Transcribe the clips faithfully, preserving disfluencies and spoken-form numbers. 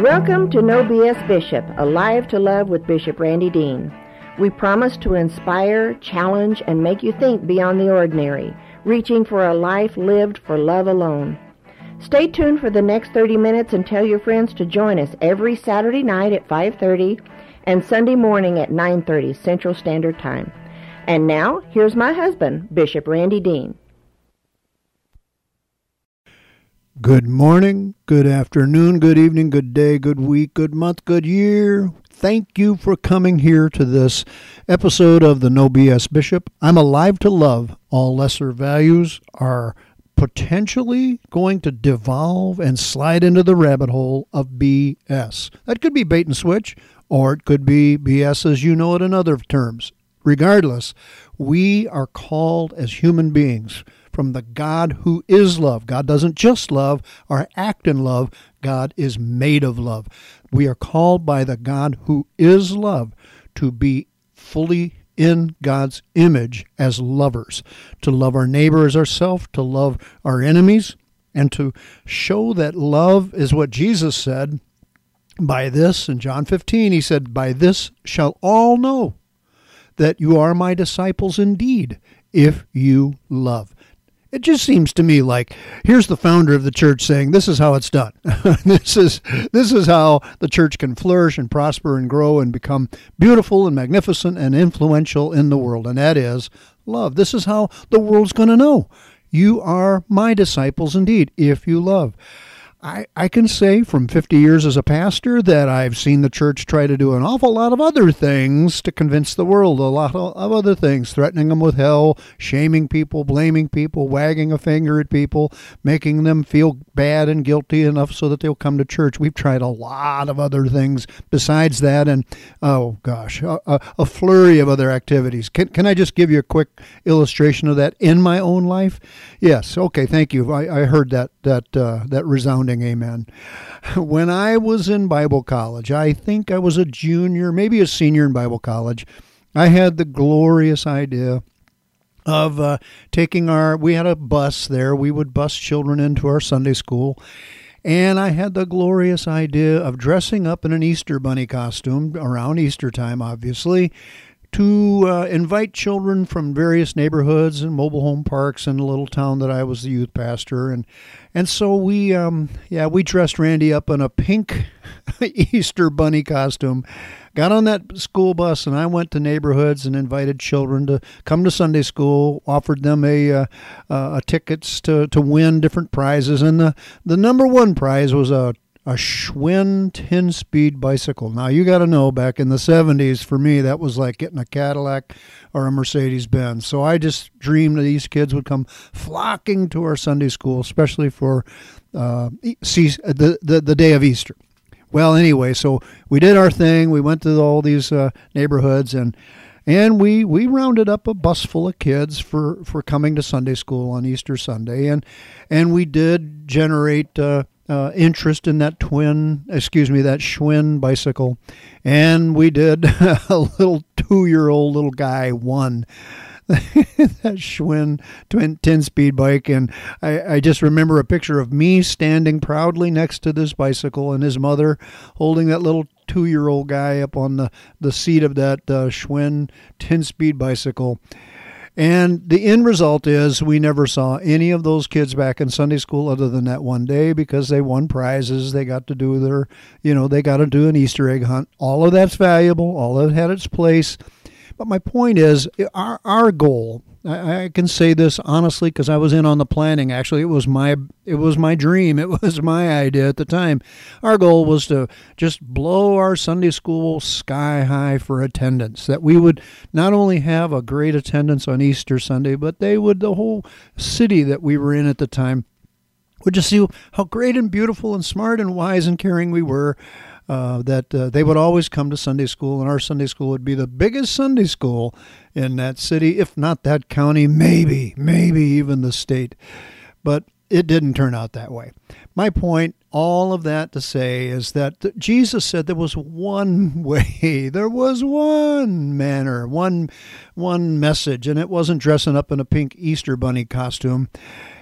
Welcome to No B S Bishop, Alive to Love with Bishop Randy Dean. We promise to inspire, challenge, and make you think beyond the ordinary, reaching for a life lived for love alone. Stay tuned for the next thirty minutes and tell your friends to join us every Saturday night at five thirty and Sunday morning at nine thirty Central Standard Time. And now, here's my husband, Bishop Randy Dean. Good morning, good afternoon, good evening, good day, good week, good month, good year. Thank you for coming here to this episode of the No B S Bishop. I'm alive to love. All lesser values are potentially going to devolve and slide into the rabbit hole of B S. That could be bait and switch, or it could be B S as you know it in other terms. Regardless, we are called as human beings from the God who is love. God doesn't just love or act in love. God is made of love. We are called by the God who is love to be fully in God's image as lovers, to love our neighbor as ourselves, to love our enemies, and to show that love is what Jesus said. By this, in John fifteen, he said, "By this shall all know that you are my disciples indeed, if you love." It just seems to me like here's the founder of the church saying this is how it's done. this is this is how the church can flourish and prosper and grow and become beautiful and magnificent and influential in the world, and that is love. This is how the world's going to know you are my disciples indeed, if you love. I, I can say from fifty years as a pastor that I've seen the church try to do an awful lot of other things to convince the world, a lot of other things, threatening them with hell, shaming people, blaming people, wagging a finger at people, making them feel bad and guilty enough so that they'll come to church. We've tried a lot of other things besides that, and oh gosh, a, a flurry of other activities. Can, can I just give you a quick illustration of that in my own life? Yes, okay, thank you. I, I heard that, that, uh, that resounding amen. When I was in Bible college, I think I was a junior, maybe a senior in Bible college, I had the glorious idea of uh, taking our, we had a bus there, we would bus children into our Sunday school, and I had the glorious idea of dressing up in an Easter bunny costume, around Easter time obviously, to uh, invite children from various neighborhoods and mobile home parks in the little town that I was the youth pastor. And and so we, um, yeah, we dressed Randy up in a pink Easter bunny costume, got on that school bus, and I went to neighborhoods and invited children to come to Sunday school, offered them a, uh, uh, a tickets to, to win different prizes. And the, the number one prize was a A Schwinn ten-speed bicycle. Now, you got to know, back in the seventies, for me, that was like getting a Cadillac or a Mercedes-Benz. So I just dreamed that these kids would come flocking to our Sunday school, especially for uh, the, the, the day of Easter. Well, anyway, so we did our thing. We went to all these uh, neighborhoods, and And we, we rounded up a bus full of kids for, for coming to Sunday school on Easter Sunday. And and we did generate uh, uh, interest in that twin, excuse me, that Schwinn bicycle. And we did a little two-year-old little guy won that Schwinn twin ten-speed bike. And I, I just remember a picture of me standing proudly next to this bicycle and his mother holding that little two-year-old guy up on the, the seat of that uh, Schwinn ten-speed bicycle. And the end result is we never saw any of those kids back in Sunday school other than that one day, because they won prizes. They got to do their, you know, they got to do an Easter egg hunt. All of that's valuable. All of it had its place. But my point is, our our goal, I, I can say this honestly because I was in on the planning. Actually, it was my it was my dream. It was my idea at the time. Our goal was to just blow our Sunday school sky high for attendance. That we would not only have a great attendance on Easter Sunday, but they would, the whole city that we were in at the time, would just see how great and beautiful and smart and wise and caring we were. Uh, that uh, they would always come to Sunday school, and our Sunday school would be the biggest Sunday school in that city, if not that county, maybe, maybe even the state. But it didn't turn out that way. My point, all of that to say, is that Jesus said there was one way, there was one manner, one, one message, and it wasn't dressing up in a pink Easter bunny costume.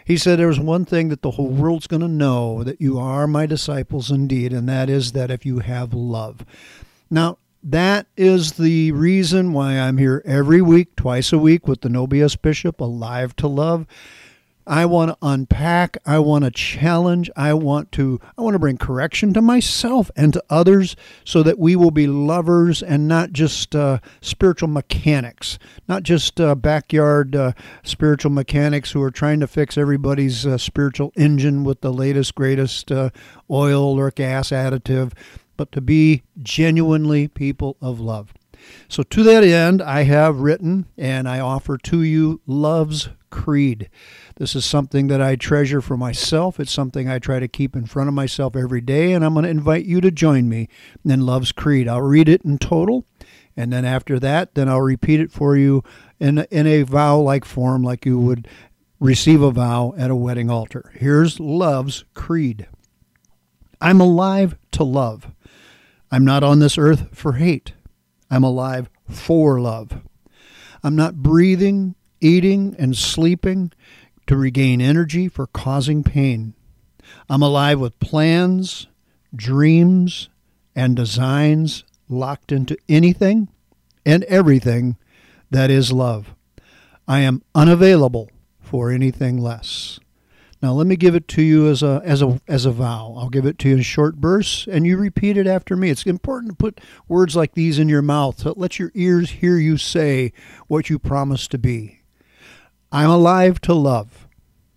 He said, there's one thing that the whole world's going to know, that you are my disciples indeed, and that is that if you have love. Now, that is the reason why I'm here every week, twice a week, with the No B S Bishop, Alive to Love. I want to unpack, I want to challenge, I want to I want to bring correction to myself and to others so that we will be lovers and not just uh, spiritual mechanics, not just uh, backyard uh, spiritual mechanics who are trying to fix everybody's uh, spiritual engine with the latest, greatest uh, oil or gas additive, but to be genuinely people of love. So to that end, I have written and I offer to you Love's Creed. This is something that I treasure for myself. It's something I try to keep in front of myself every day, and I'm going to invite you to join me in Love's Creed. I'll read it in total, and then after that, then I'll repeat it for you in, in a vow-like form, like you would receive a vow at a wedding altar. Here's Love's Creed. I'm alive to love. I'm not on this earth for hate. I'm alive for love. I'm not breathing, eating, and sleeping to regain energy for causing pain. I'm alive with plans, dreams, and designs locked into anything and everything that is love. I am unavailable for anything less. Now let me give it to you as a as a as a vow. I'll give it to you in short bursts, and you repeat it after me. It's important to put words like these in your mouth to let your ears hear you say what you promise to be. I'm alive to love.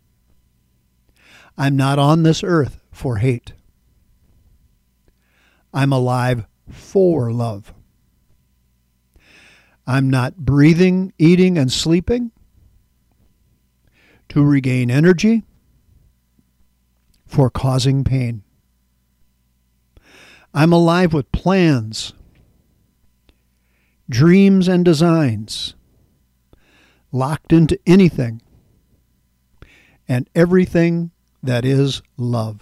I'm not on this earth for hate. I'm alive for love. I'm not breathing, eating, and sleeping to regain energy for causing pain. I'm alive with plans, dreams, and designs locked into anything and everything that is love.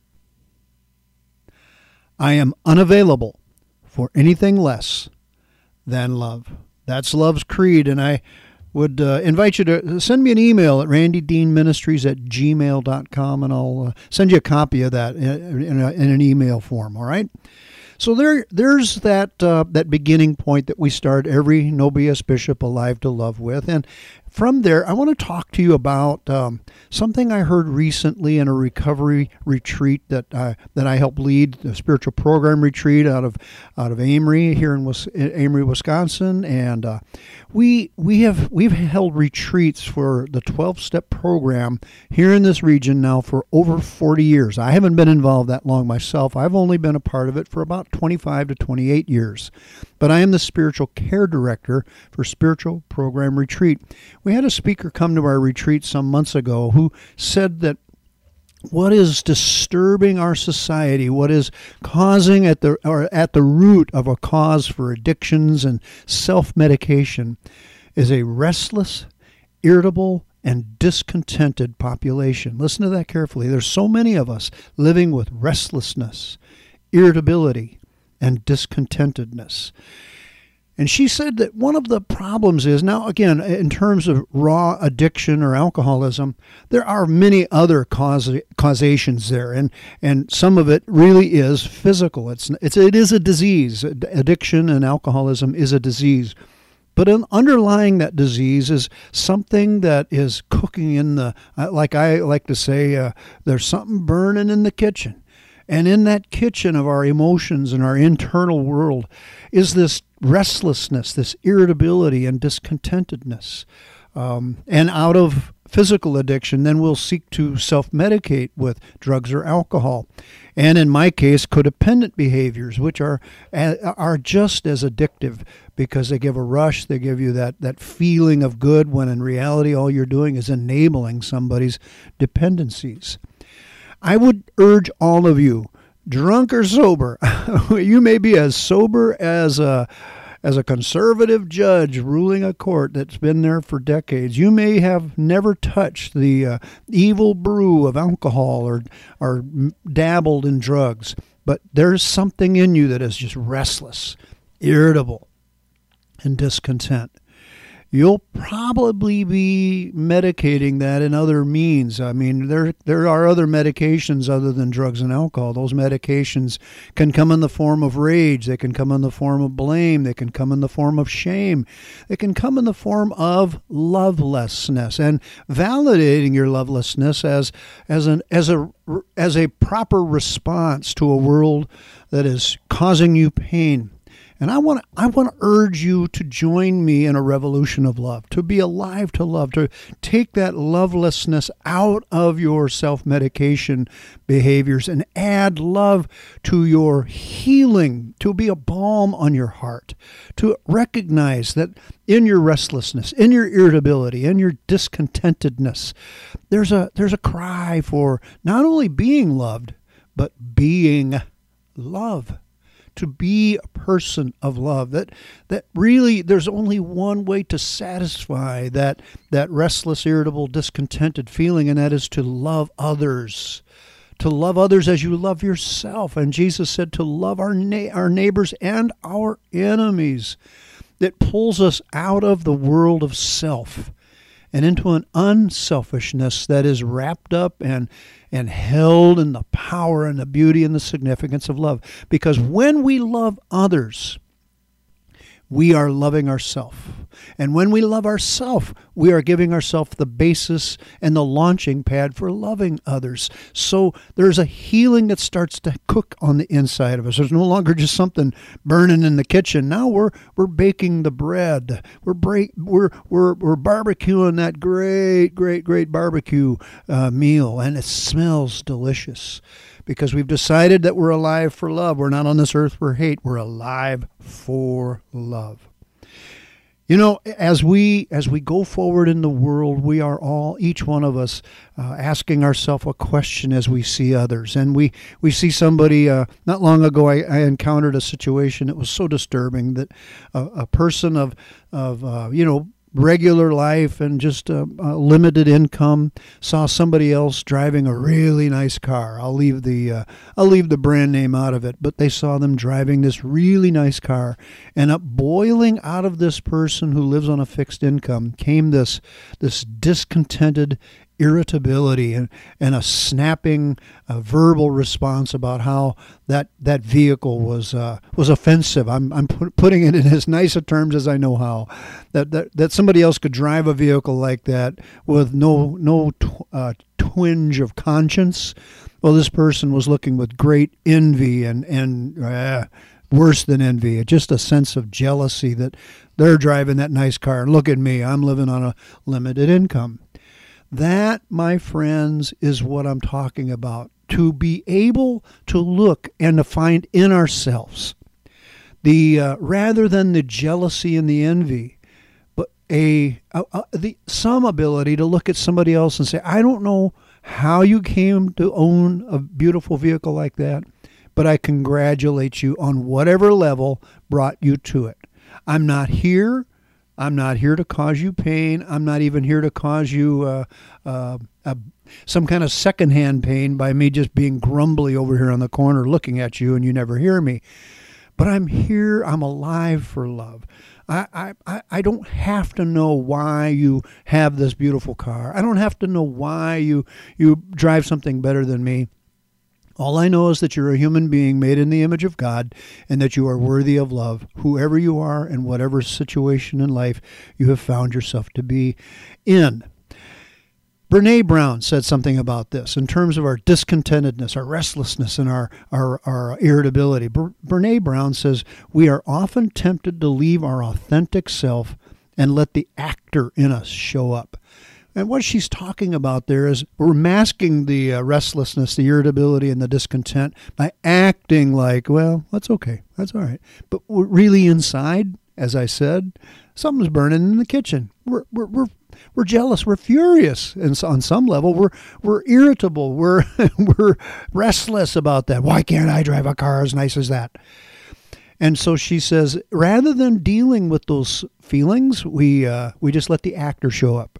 I am unavailable for anything less than love. That's Love's Creed, and I would uh, invite you to send me an email at randy dean ministries at gmail dot com, and I'll uh, send you a copy of that in, in, a, in an email form, all right? So there, there's that uh, that beginning point that we start every No B S Bishop Alive to Love with, and from there, I want to talk to you about um, something I heard recently in a recovery retreat that uh, that I helped lead, a spiritual program retreat out of out of Amory here in Wis- Amory, Wisconsin, and uh, we we have we've held retreats for the twelve-step program here in this region now for over forty years. I haven't been involved that long myself. I've only been a part of it for about twenty-five to twenty-eight years, but I am the spiritual care director for Spiritual Program Retreat. We had a speaker come to our retreat some months ago who said that what is disturbing our society, what is causing at the or at the root of a cause for addictions and self-medication is a restless, irritable, and discontented population. Listen to that carefully. There's so many of us living with restlessness, irritability, and discontentedness. And she said that one of the problems is, now again, in terms of raw addiction or alcoholism, there are many other cause, causations there, and, and some of it really is physical. It's, it's, it is a disease. Addiction and alcoholism is a disease. But in underlying that disease is something that is cooking in the, like I like to say, uh, there's something burning in the kitchen. And in that kitchen of our emotions and our internal world is this restlessness, this irritability and discontentedness. Um, and out of physical addiction, then we'll seek to self-medicate with drugs or alcohol. And in my case, codependent behaviors, which are are just as addictive because they give a rush, they give you that, that feeling of good when in reality all you're doing is enabling somebody's dependencies. I would urge all of you, drunk or sober, you may be as sober as a, as a conservative judge ruling a court that's been there for decades. You may have never touched the uh, evil brew of alcohol or, or dabbled in drugs, but there's something in you that is just restless, irritable, and discontent. you'll probably be medicating that in other means. I mean, there there are other medications other than drugs and alcohol. Those medications can come in the form of rage. They can come in the form of blame. They can come in the form of shame. They can come in the form of lovelessness, and validating your lovelessness as as an as a as a proper response to a world that is causing you pain. And I want to I want to urge you to join me in a revolution of love, to be alive to love, to take that lovelessness out of your self-medication behaviors and add love to your healing, to be a balm on your heart, to recognize that in your restlessness, in your irritability, in your discontentedness, there's a there's a cry for not only being loved, but being love. To be a person of love, that that really there's only one way to satisfy that that restless, irritable, discontented feeling, and that is to love others, to love others as you love yourself. And Jesus said to love our na- our neighbors and our enemies. That pulls us out of the world of self and into an unselfishness that is wrapped up and and held in the power and the beauty and the significance of love. Because when we love others, we are loving ourselves. And when we love ourselves, we are giving ourselves the basis and the launching pad for loving others. So there's a healing that starts to cook on the inside of us. There's no longer just something burning in the kitchen. Now we're we're baking the bread. We're break, we're we're we're barbecuing that great great great barbecue uh, meal, and it smells delicious. Because we've decided that we're alive for love. We're not on this earth for hate. We're alive for love. You know, as we as we go forward in the world, we are all, each one of us, uh, asking ourselves a question as we see others. And we, we see somebody, uh, not long ago, I, I encountered a situation that was so disturbing that a, a person of, of uh, you know, regular life and just a, a limited income saw somebody else driving a really nice car. I'll leave the uh, I'll leave the brand name out of it, but they saw them driving this really nice car, and up boiling out of this person who lives on a fixed income came this this discontented irritability and, and a snapping uh, verbal response about how that that vehicle was uh, was offensive. I'm I'm put, putting it in as nice a terms as I know how. That that that somebody else could drive a vehicle like that with no no tw- uh, twinge of conscience. Well, this person was looking with great envy and and. Uh, Worse than envy, just a sense of jealousy that they're driving that nice car. And look at me, I'm living on a limited income. That, my friends, is what I'm talking about. To be able to look and to find in ourselves, the uh, rather than the jealousy and the envy, but a, a, a the some ability to look at somebody else and say, I don't know how you came to own a beautiful vehicle like that, but I congratulate you on whatever level brought you to it. I'm not here. I'm not here to cause you pain. I'm not even here to cause you uh, uh, uh, some kind of secondhand pain by me just being grumbly over here on the corner looking at you and you never hear me. But I'm here. I'm alive for love. I, I, I don't have to know why you have this beautiful car. I don't have to know why you, you drive something better than me. All I know is that you're a human being made in the image of God and that you are worthy of love, whoever you are and whatever situation in life you have found yourself to be in. Brene Brown said something about this in terms of our discontentedness, our restlessness, and our, our, our irritability. Brene Brown says, we are often tempted to leave our authentic self and let the actor in us show up. And what she's talking about there is we're masking the uh, restlessness, the irritability, and the discontent by acting like, well, that's okay, that's all right. But we're really inside, as I said, something's burning in the kitchen. We're we're we're, we're jealous. We're furious, and so on some level, we're we're irritable. We're we're restless about that. Why can't I drive a car as nice as that? And so she says, rather than dealing with those feelings, we uh, we just let the actor show up.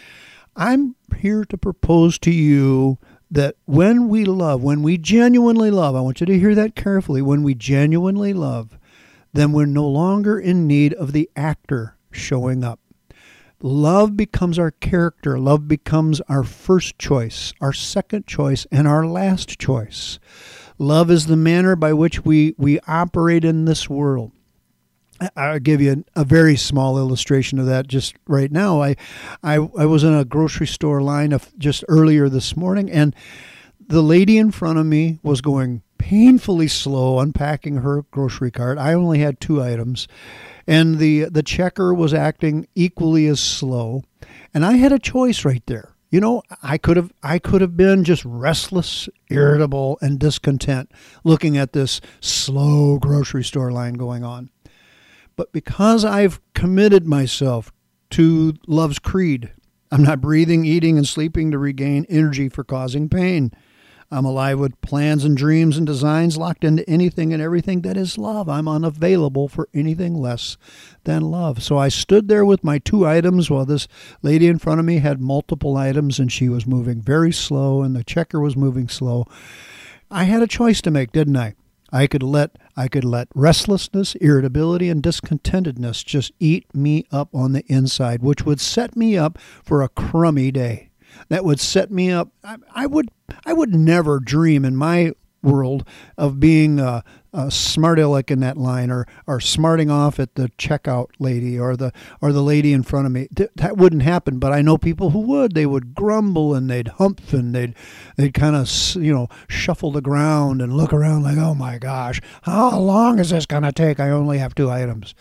I'm here to propose to you that when we love, when we genuinely love, I want you to hear that carefully, when we genuinely love, then we're no longer in need of the actor showing up. Love becomes our character. Love becomes our first choice, our second choice, and our last choice. Love is the manner by which we, we operate in this world. I'll give you a, a very small illustration of that just right now. I, I, I was in a grocery store line of just earlier this morning, and the lady in front of me was going painfully slow unpacking her grocery cart. I only had two items, and the the checker was acting equally as slow. And I had a choice right there. You know, I could have I could have been just restless, irritable, and discontent looking at this slow grocery store line going on. But because I've committed myself to love's creed, I'm not breathing, eating, and sleeping to regain energy for causing pain. I'm alive with plans and dreams and designs locked into anything and everything that is love. I'm unavailable for anything less than love. So I stood there with my two items while this lady in front of me had multiple items, and she was moving very slow and the checker was moving slow. I had a choice to make, didn't I? I could let I could let restlessness, irritability, and discontentedness just eat me up on the inside, which would set me up for a crummy day. That would set me up. I, I would I would never dream in my world of being a, a smart aleck in that line, or or smarting off at the checkout lady or the or the lady in front of me. Th- that wouldn't happen. But I know people who would. They would grumble and they'd humph and they'd they'd kind of you know shuffle the ground and look around like, oh my gosh, how long is this going to take? I only have two items.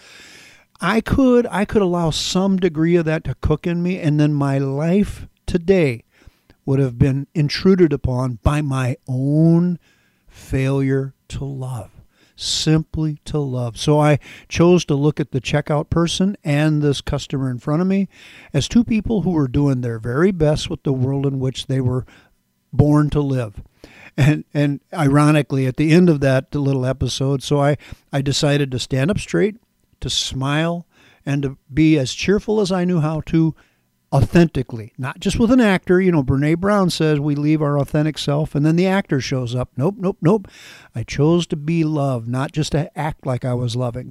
I could I could allow some degree of that to cook in me, and then my life today would have been intruded upon by my own failure to love, simply to love. So I chose to look at the checkout person and this customer in front of me as two people who were doing their very best with the world in which they were born to live. And and ironically, at the end of that little episode, so I, I decided to stand up straight, to smile, and to be as cheerful as I knew how to, authentically, not just with an actor. You know, Brene Brown says we leave our authentic self and then the actor shows up. Nope, nope, nope. I chose to be love, not just to act like I was loving.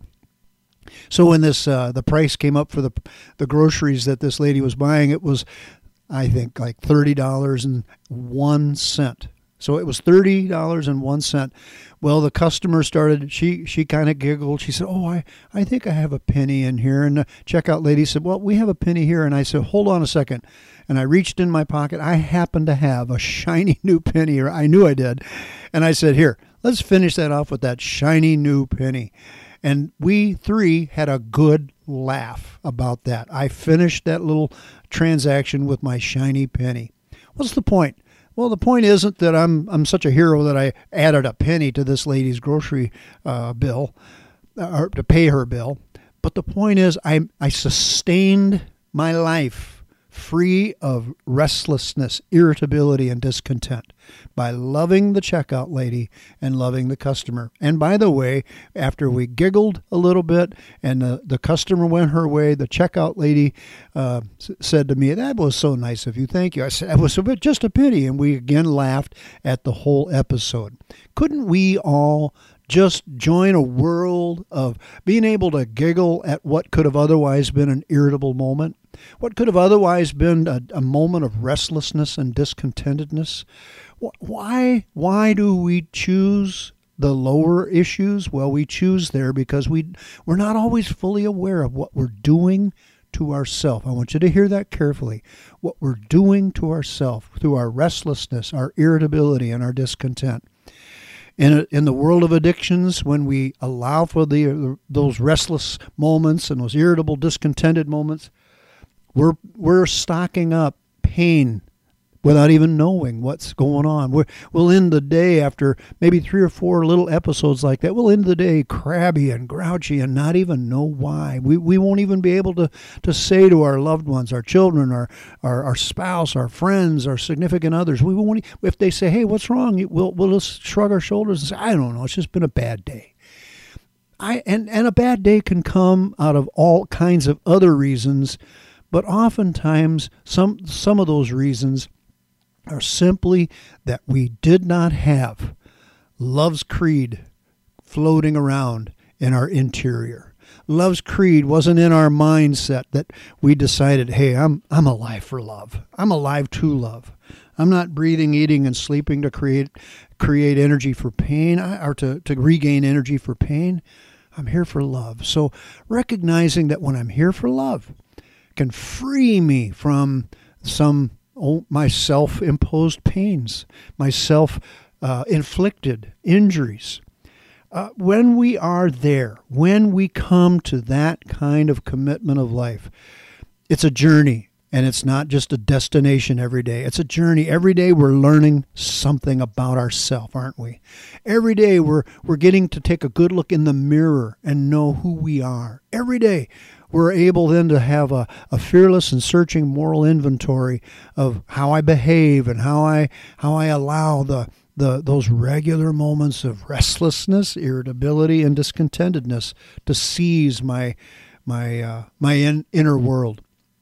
So when this uh, the price came up for the the groceries that this lady was buying, it was, I think, like thirty dollars and one cent. So it was thirty dollars and one cent. Well, the customer started, she she kind of giggled. She said, oh, I, I think I have a penny in here. And the checkout lady said, well, we have a penny here. And I said, hold on a second. And I reached in my pocket. I happened to have a shiny new penny, or I knew I did. And I said, here, let's finish that off with that shiny new penny. And we three had a good laugh about that. I finished that little transaction with my shiny penny. What's the point? Well, the point isn't that I'm I'm such a hero that I added a penny to this lady's grocery uh, bill, or to pay her bill. But the point is I I sustained my life free of restlessness, irritability, and discontent by loving the checkout lady and loving the customer. And by the way, after we giggled a little bit and the, the customer went her way, the checkout lady uh, s- said to me, that was so nice of you. Thank you. I said, it was a bit, just a pity. And we again laughed at the whole episode. Couldn't we all just join a world of being able to giggle at what could have otherwise been an irritable moment? What could have otherwise been a, a moment of restlessness and discontentedness? Why, why do we choose the lower issues? Well, we choose there because we, we're not always fully aware of what we're doing to ourselves. I want you to hear that carefully. What we're doing to ourselves through our restlessness, our irritability, and our discontent. In, in the world of addictions, when we allow for the those restless moments and those irritable, discontented moments, we're we're stocking up pain without even knowing what's going on. We're, we'll end the day after maybe three or four little episodes like that. We'll end the day crabby and grouchy and not even know why. We we won't even be able to, to say to our loved ones, our children, our, our, our spouse, our friends, our significant others. We won't. If they say, "Hey, what's wrong?" We'll we'll just shrug our shoulders and say, "I don't know. It's just been a bad day." I and and a bad day can come out of all kinds of other reasons, but oftentimes some some of those reasons are simply that we did not have love's creed floating around in our interior. Love's creed wasn't in our mindset that we decided, hey, I'm I'm alive for love. I'm alive to love. I'm not breathing, eating, and sleeping to create create energy for pain or to, to regain energy for pain. I'm here for love. So recognizing that when I'm here for love can free me from some oh, my self-imposed pains, my self-inflicted uh, injuries. Uh, when we are there, when we come to that kind of commitment of life, it's a journey, and it's not just a destination every day. It's a journey. Every day we're learning something about ourselves, aren't we? Every day we're we're getting to take a good look in the mirror and know who we are. Every day we're able then to have a, a fearless and searching moral inventory of how I behave and how I how I allow the The, those regular moments of restlessness, irritability, and discontentedness to seize my my uh, my in, inner world.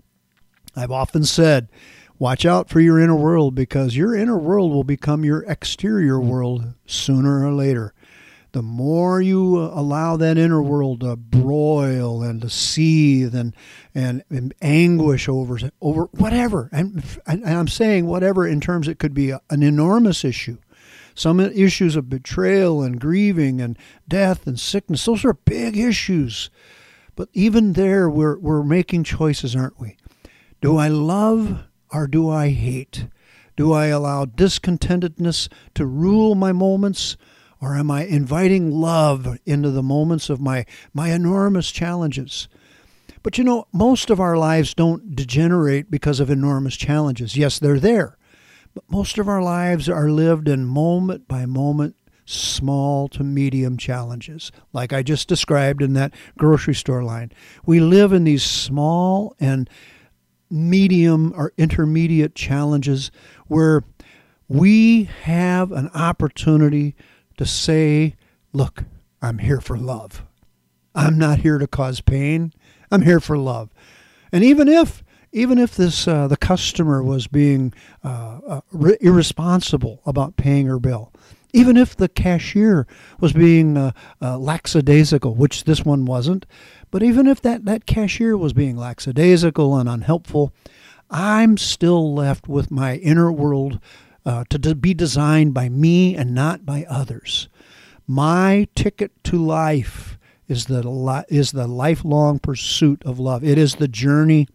I've often said, watch out for your inner world, because your inner world will become your exterior world sooner or later. The more you allow that inner world to broil and to seethe and and, and anguish over over whatever, and, and I'm saying whatever in terms it could be a, an enormous issue. Some issues of betrayal and grieving and death and sickness, those are big issues. But even there, we're we're making choices, aren't we? Do I love or do I hate? Do I allow discontentedness to rule my moments, or am I inviting love into the moments of my, my enormous challenges? But you know, most of our lives don't degenerate because of enormous challenges. Yes, they're there. But most of our lives are lived in moment by moment, small to medium challenges, like I just described in that grocery store line. We live in these small and medium or intermediate challenges where we have an opportunity to say, look, I'm here for love. I'm not here to cause pain. I'm here for love. And even if Even if this uh, the customer was being uh, uh, re- irresponsible about paying her bill, even if the cashier was being uh, uh, lackadaisical, which this one wasn't, but even if that, that cashier was being lackadaisical and unhelpful, I'm still left with my inner world uh, to de- be designed by me and not by others. My ticket to life is the li- is the lifelong pursuit of love. It is the journey.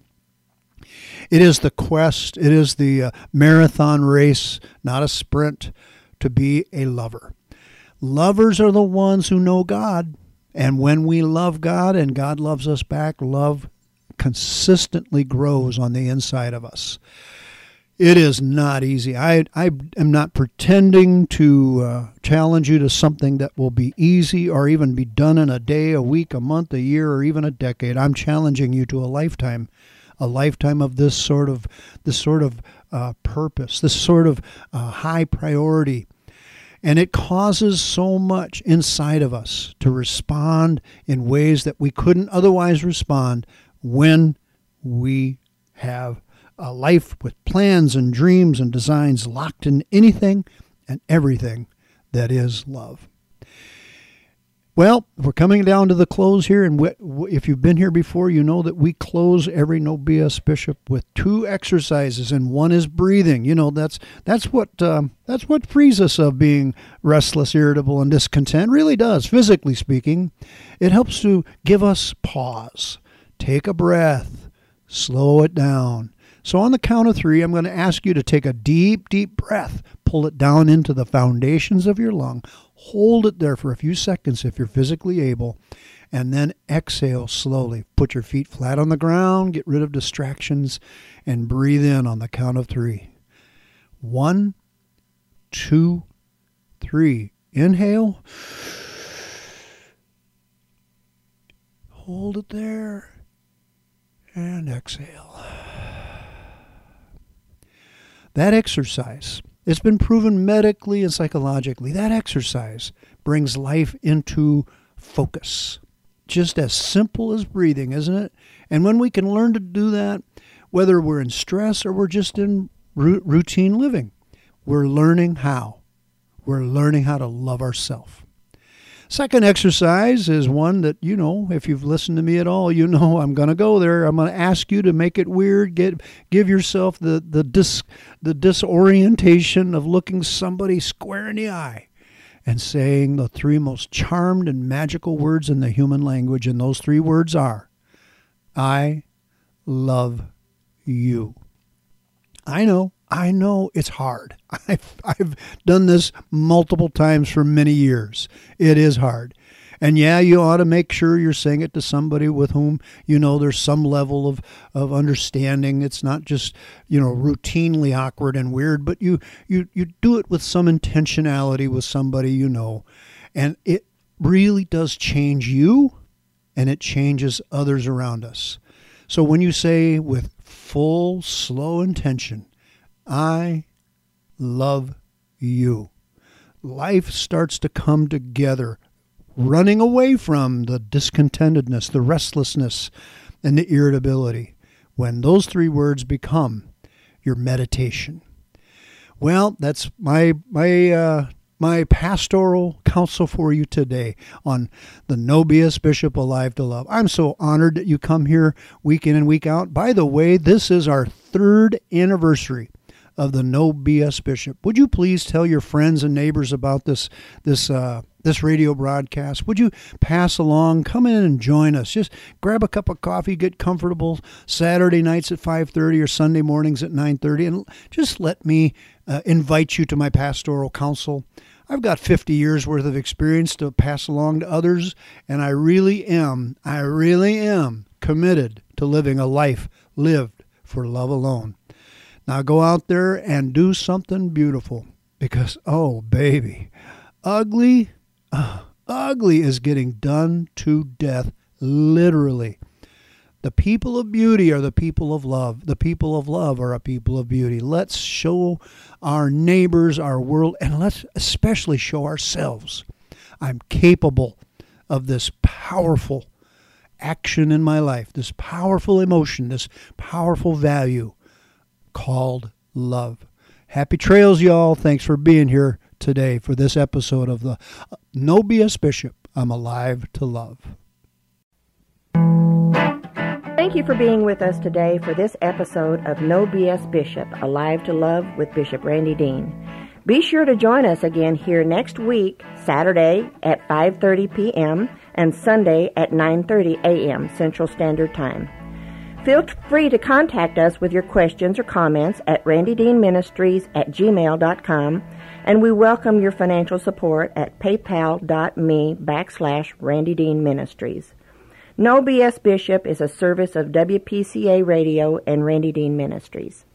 It is the quest, it is the uh, marathon race, not a sprint, to be a lover. Lovers are the ones who know God. And when we love God and God loves us back, love consistently grows on the inside of us. It is not easy. I, I am not pretending to uh, challenge you to something that will be easy or even be done in a day, a week, a month, a year, or even a decade. I'm challenging you to a lifetime. A lifetime of this sort of this sort of uh, purpose, this sort of uh, high priority. And it causes so much inside of us to respond in ways that we couldn't otherwise respond when we have a life with plans and dreams and designs locked in anything and everything that is love. Well, we're coming down to the close here, and if you've been here before, you know that we close every No B S Bishop with two exercises, and one is breathing. You know, that's that's what um, that's what frees us of being restless, irritable, and discontent. Really does, physically speaking. It helps to give us pause, take a breath, slow it down. So on the count of three, I'm going to ask you to take a deep, deep breath, pull it down into the foundations of your lung. Hold it there for a few seconds if you're physically able, and then exhale slowly. Put your feet flat on the ground, get rid of distractions, and breathe in on the count of three. One, two, three. Inhale. Hold it there, and exhale. That exercise, it's been proven medically and psychologically, that exercise brings life into focus. Just as simple as breathing, isn't it? And when we can learn to do that, whether we're in stress or we're just in routine living, we're learning how. We're learning how to love ourselves. Second exercise is one that, you know, if you've listened to me at all, you know I'm going to go there. I'm going to ask you to make it weird. Get give yourself the the dis, the disorientation of looking somebody square in the eye and saying the three most charmed and magical words in the human language. And those three words are, I love you. I know, I know it's hard. I've, I've done this multiple times for many years. It is hard. And yeah, you ought to make sure you're saying it to somebody with whom, you know, there's some level of, of understanding. It's not just, you know, routinely awkward and weird, but you, you, you do it with some intentionality with somebody you know. And it really does change you, and it changes others around us. So when you say with full, slow intention, I love you, life starts to come together, running away from the discontentedness, the restlessness, and the irritability, when those three words become your meditation. Well, that's my my uh, my pastoral counsel for you today on the No B S Bishop Alive to Love. I'm so honored that you come here week in and week out. By the way, this is our third anniversary of the No B S Bishop. Would you please tell your friends and neighbors about this this uh, this radio broadcast? Would you pass along? Come in and join us. Just grab a cup of coffee, get comfortable Saturday nights at five thirty or Sunday mornings at nine thirty, and just let me uh, invite you to my pastoral counsel. I've got fifty years worth of experience to pass along to others, and I really am, I really am committed to living a life lived for love alone. Now go out there and do something beautiful, because, oh, baby, ugly, uh, ugly is getting done to death, literally. The people of beauty are the people of love. The people of love are a people of beauty. Let's show our neighbors, our world, and let's especially show ourselves. I'm capable of this powerful action in my life, this powerful emotion, this powerful value called love. Happy trails, y'all. Thanks for being here today for this episode of the No B S Bishop. I'm alive to love. Thank you for being with us today for this episode of No B S Bishop, Alive to Love with Bishop Randy Dean. Be sure to join us again here next week, Saturday at five thirty p.m. and Sunday at nine thirty a.m. Central Standard Time. Feel free to contact us with your questions or comments at randy dean ministries at gmail dot com, and we welcome your financial support at paypal.me backslash Randy Dean Ministries. No B S Bishop is a service of W P C A Radio and Randy Dean Ministries.